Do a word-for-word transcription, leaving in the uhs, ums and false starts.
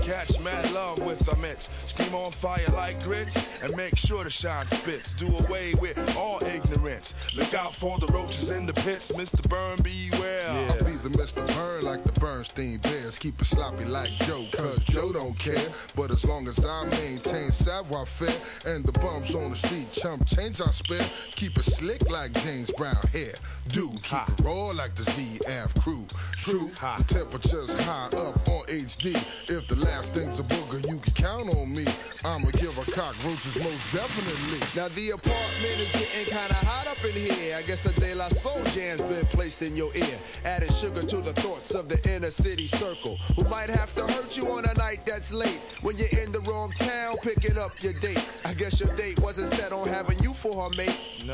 Catch mad love with a mitts. Scream on fire like grits and make sure the shine spits. Do away with all ignorance. Look out for the roaches in the pits. Mister Burn, beware. Yeah. I'll be the Mister Burn like the Bernstein Bears. Keep it sloppy like Joe, cause Joe don't care. But as long as I maintain savoir faire and the bumps on the street chump change I spare, keep it slick like James Brown hair. Do keep ha. It raw like the Z F crew. True, ha. The temperature's high up on H D. If the last thing's a booger, you can count on me. I'ma give her cockroaches most definitely. Now the apartment is getting kinda hot up in here. I guess a De La Soul jam's been placed in your ear. Added sugar to the thoughts of the inner city circle, who might have to hurt you on a night that's late when you're in the wrong town picking up your date. I guess your date wasn't set on having you for her mate.